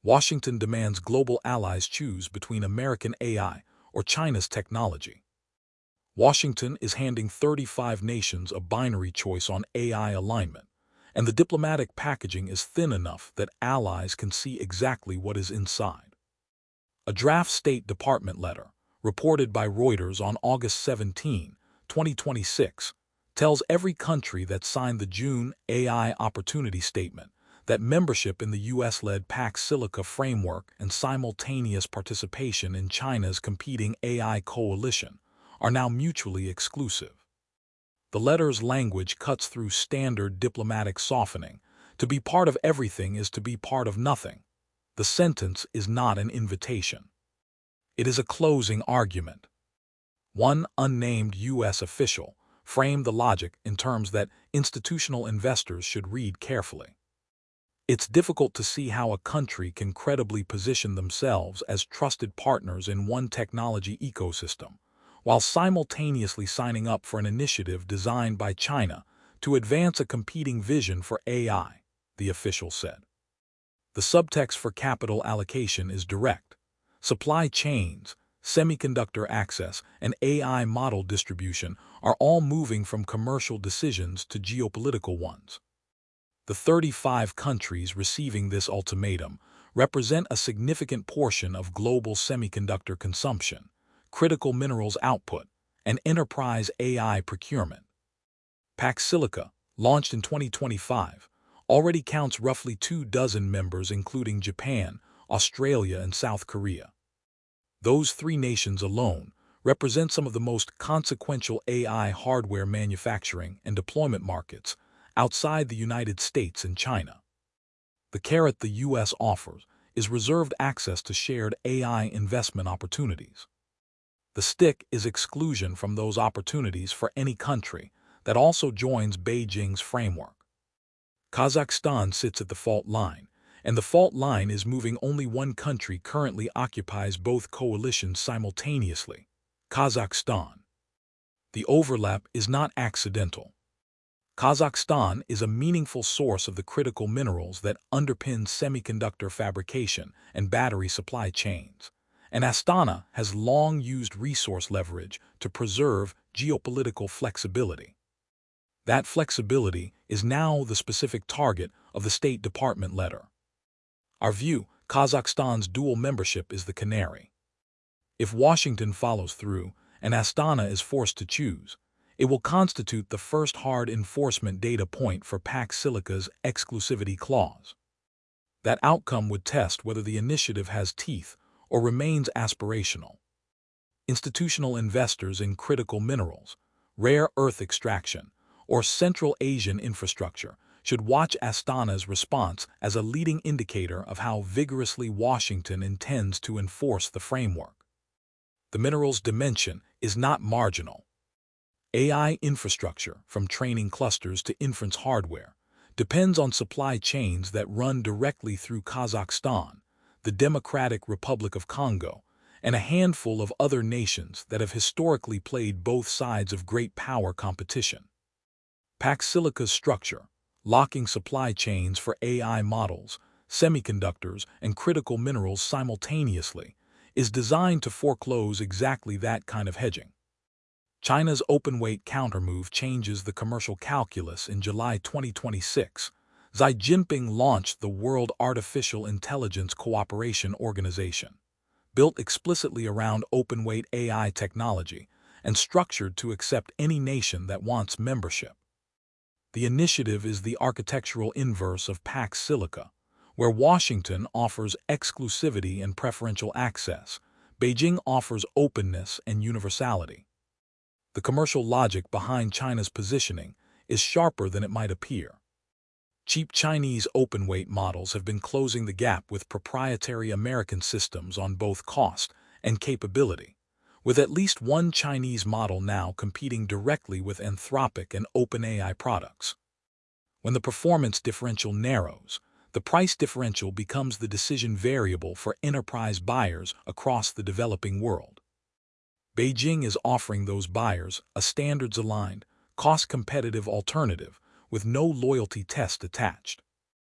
Washington demands global allies choose between American AI or China's technology. Washington is handing 35 nations a binary choice on AI alignment, and the diplomatic packaging is thin enough that allies can see exactly what is inside. A draft State Department letter, reported by Reuters on August 17, 2026, tells every country that signed the June AI Opportunity Statement that membership in the U.S.-led Pax Silica framework and simultaneous participation in China's competing AI coalition are now mutually exclusive. The letter's language cuts through standard diplomatic softening. To be part of everything is to be part of nothing. The sentence is not an invitation. It is a closing argument. One unnamed U.S. official framed the logic in terms that institutional investors should read carefully. It's difficult to see how a country can credibly position themselves as trusted partners in one technology ecosystem, while simultaneously signing up for an initiative designed by China to advance a competing vision for AI, the official said. The subtext for capital allocation is direct. Supply chains, semiconductor access, and AI model distribution are all moving from commercial decisions to geopolitical ones. The 35 countries receiving this ultimatum represent a significant portion of global semiconductor consumption, critical minerals output, and enterprise AI procurement. Pax Silica, launched in 2025, already counts roughly 24 members including Japan, Australia, and South Korea. Those three nations alone represent some of the most consequential AI hardware manufacturing and deployment markets outside the United States and China. The carrot the U.S. offers is reserved access to shared AI investment opportunities. The stick is exclusion from those opportunities for any country that also joins Beijing's framework. Kazakhstan sits at the fault line, and the fault line is moving. Only one country currently occupies both coalitions simultaneously: Kazakhstan. The overlap is not accidental. Kazakhstan is a meaningful source of the critical minerals that underpin semiconductor fabrication and battery supply chains, and Astana has long used resource leverage to preserve geopolitical flexibility. That flexibility is now the specific target of the State Department letter. Our view: Kazakhstan's dual membership is the canary. If Washington follows through and Astana is forced to choose, it will constitute the first hard enforcement data point for Pax Silica's exclusivity clause. That outcome would test whether the initiative has teeth or remains aspirational. Institutional investors in critical minerals, rare earth extraction, or Central Asian infrastructure should watch Astana's response as a leading indicator of how vigorously Washington intends to enforce the framework. The minerals dimension is not marginal. AI infrastructure, from training clusters to inference hardware, depends on supply chains that run directly through Kazakhstan, the Democratic Republic of Congo, and a handful of other nations that have historically played both sides of great power competition. Pax Silica's structure, locking supply chains for AI models, semiconductors, and critical minerals simultaneously, is designed to foreclose exactly that kind of hedging. China's open-weight countermove changes the commercial calculus. In July 2026, Xi Jinping launched the World Artificial Intelligence Cooperation Organization, built explicitly around open-weight AI technology and structured to accept any nation that wants membership. The initiative is the architectural inverse of Pax Silica, where Washington offers exclusivity and preferential access. Beijing offers openness and universality. The commercial logic behind China's positioning is sharper than it might appear. Cheap Chinese open-weight models have been closing the gap with proprietary American systems on both cost and capability, with at least one Chinese model now competing directly with Anthropic and OpenAI products. When the performance differential narrows, the price differential becomes the decision variable for enterprise buyers across the developing world. Beijing is offering those buyers a standards-aligned, cost-competitive alternative with no loyalty test attached.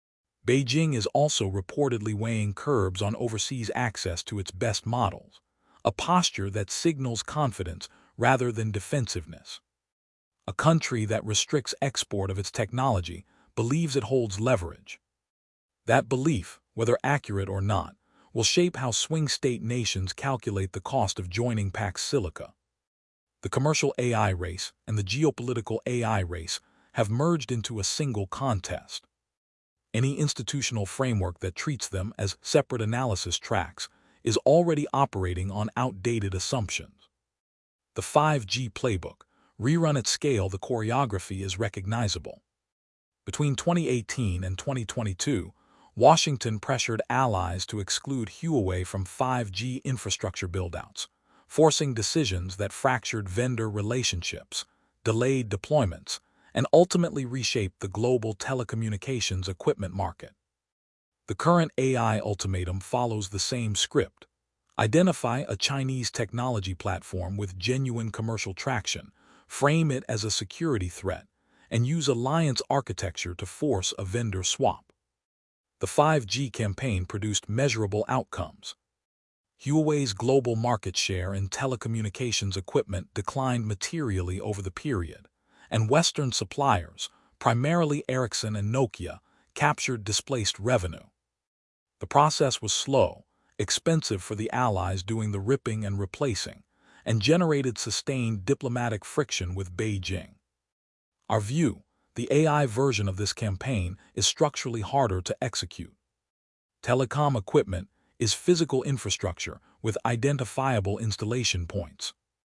Beijing is also reportedly weighing curbs on overseas access to its best models, a posture that signals confidence rather than defensiveness. A country that restricts export of its technology believes it holds leverage. That belief, whether accurate or not, will shape how swing state nations calculate the cost of joining Pax Silica. The commercial AI race and the geopolitical AI race have merged into a single contest. Any institutional framework that treats them as separate analysis tracks is already operating on outdated assumptions. The 5G playbook, rerun at scale, the choreography is recognizable. Between 2018 and 2022, Washington pressured allies to exclude Huawei from 5G infrastructure buildouts, forcing decisions that fractured vendor relationships, delayed deployments, and ultimately reshaped the global telecommunications equipment market. The current AI ultimatum follows the same script. Identify a Chinese technology platform with genuine commercial traction, frame it as a security threat, and use alliance architecture to force a vendor swap. The 5G campaign produced measurable outcomes. Huawei's global market share in telecommunications equipment declined materially over the period, and Western suppliers, primarily Ericsson and Nokia, captured displaced revenue. The process was slow, expensive for the allies doing the ripping and replacing, and generated sustained diplomatic friction with Beijing. Our view: the AI version of this campaign is structurally harder to execute. Telecom equipment is physical infrastructure with identifiable installation points.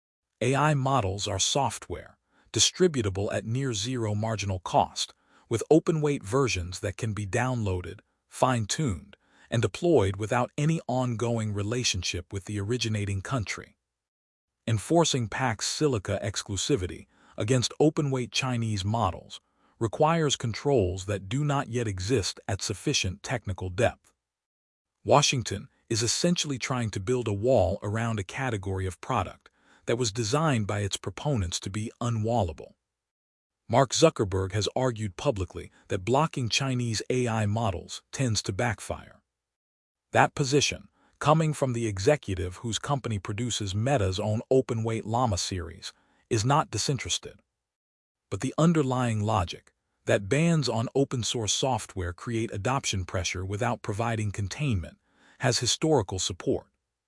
AI models are software, distributable at near-zero marginal cost, with open-weight versions that can be downloaded, fine-tuned, and deployed without any ongoing relationship with the originating country. Enforcing Pax Silica exclusivity against open-weight Chinese models requires controls that do not yet exist at sufficient technical depth. Washington is essentially trying to build a wall around a category of product that was designed by its proponents to be unwallable. Mark Zuckerberg has argued publicly that blocking Chinese AI models tends to backfire. That position, coming from the executive whose company produces Meta's own open-weight Llama series, is not disinterested. But the underlying logic, that bans on open-source software create adoption pressure without providing containment, has historical support.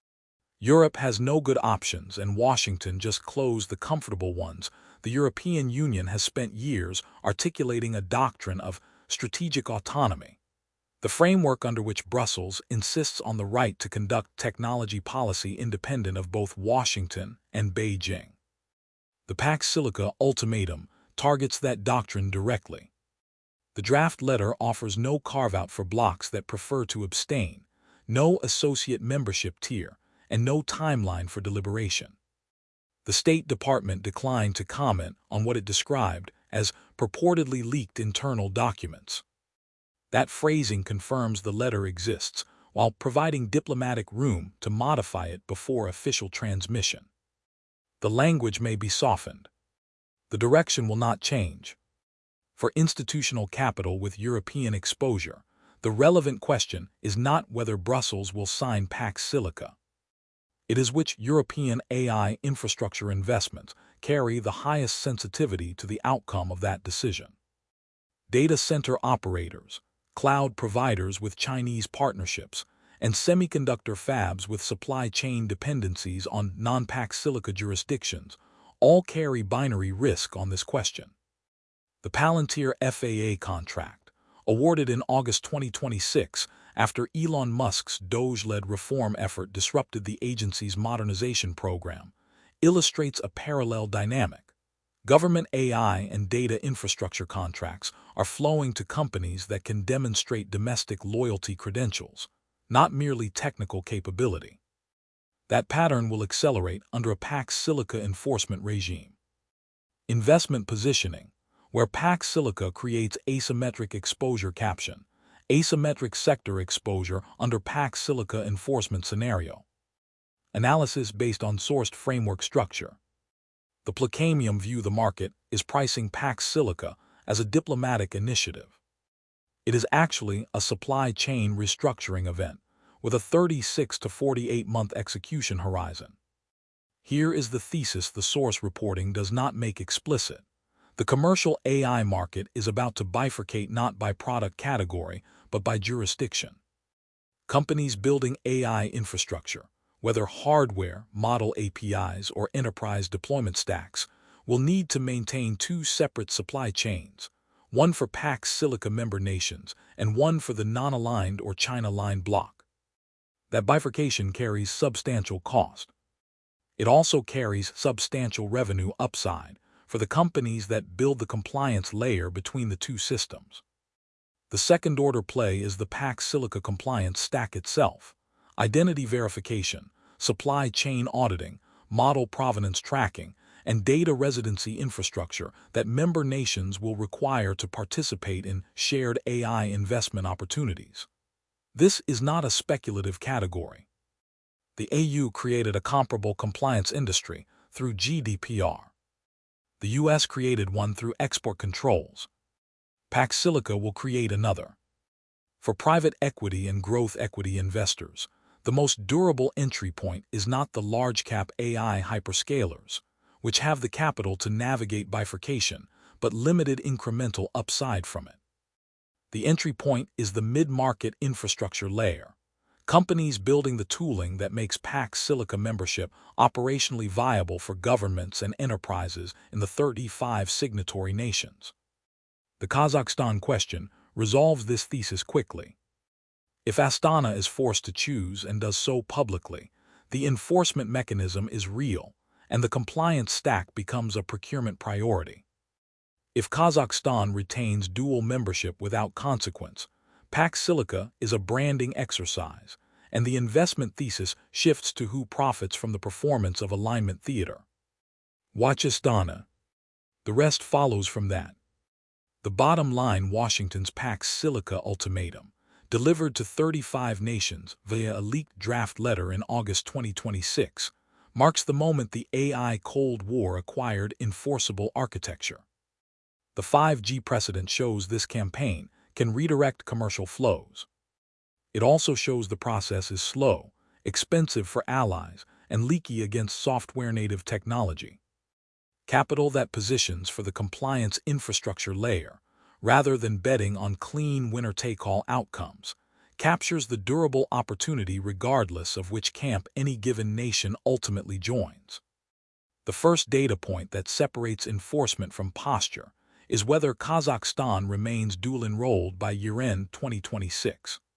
Europe has no good options, and Washington just closed the comfortable ones. The European Union has spent years articulating a doctrine of strategic autonomy, the framework under which Brussels insists on the right to conduct technology policy independent of both Washington and Beijing. The Pax Silica ultimatum targets that doctrine directly. The draft letter offers no carve-out for blocs that prefer to abstain, no associate membership tier, and no timeline for deliberation. The State Department declined to comment on what it described as purportedly leaked internal documents. That phrasing confirms the letter exists, while providing diplomatic room to modify it before official transmission. The language may be softened. The direction will not change. For institutional capital with European exposure, the relevant question is not whether Brussels will sign Pax Silica. It is which European AI infrastructure investments carry the highest sensitivity to the outcome of that decision. Data center operators, cloud providers with Chinese partnerships, and semiconductor fabs with supply chain dependencies on non-Pax Silica jurisdictions all carry binary risk on this question. The Palantir FAA contract, awarded in August 2026 after Elon Musk's Doge-led reform effort disrupted the agency's modernization program, illustrates a parallel dynamic. Government AI and data infrastructure contracts are flowing to companies that can demonstrate domestic loyalty credentials, not merely technical capability. That pattern will accelerate under a Pax Silica enforcement regime. Investment positioning, where Pax Silica creates asymmetric exposure caption, asymmetric sector exposure under Pax Silica enforcement scenario. Analysis based on sourced framework structure. The Placamium view the market is pricing Pax Silica as a diplomatic initiative. It is actually a supply chain restructuring event with a 36 to 48-month execution horizon. Here is the thesis the source reporting does not make explicit. The commercial AI market is about to bifurcate not by product category, but by jurisdiction. Companies building AI infrastructure, whether hardware, model APIs, or enterprise deployment stacks, will need to maintain two separate supply chains, one for Pax Silica member nations and one for the non-aligned or China-aligned bloc. That bifurcation carries substantial cost. It also carries substantial revenue upside for the companies that build the compliance layer between the two systems. The second-order play is the Pax Silica compliance stack itself: identity verification, supply chain auditing, model provenance tracking, and data residency infrastructure that member nations will require to participate in shared AI investment opportunities. This is not a speculative category. The EU created a comparable compliance industry through GDPR. The US created one through export controls. Pax Silica will create another. For private equity and growth equity investors, the most durable entry point is not the large-cap AI hyperscalers, which have the capital to navigate bifurcation, but limited incremental upside from it. The entry point is the mid-market infrastructure layer, companies building the tooling that makes Pax Silica membership operationally viable for governments and enterprises in the 35 signatory nations. The Kazakhstan question resolves this thesis quickly. If Astana is forced to choose and does so publicly, the enforcement mechanism is real, and the compliance stack becomes a procurement priority. If Kazakhstan retains dual membership without consequence, Pax Silica is a branding exercise, and the investment thesis shifts to who profits from the performance of alignment theater. Watch Astana. The rest follows from that. The bottom line: Washington's Pax Silica ultimatum, delivered to 35 nations via a leaked draft letter in August 2026, marks the moment the AI Cold War acquired enforceable architecture. The 5G precedent shows this campaign can redirect commercial flows. It also shows the process is slow, expensive for allies, and leaky against software-native technology. Capital that positions for the compliance infrastructure layer, rather than betting on clean winner-take-all outcomes, captures the durable opportunity regardless of which camp any given nation ultimately joins. The first data point that separates enforcement from posture is whether Kazakhstan remains dual-enrolled by year-end 2026.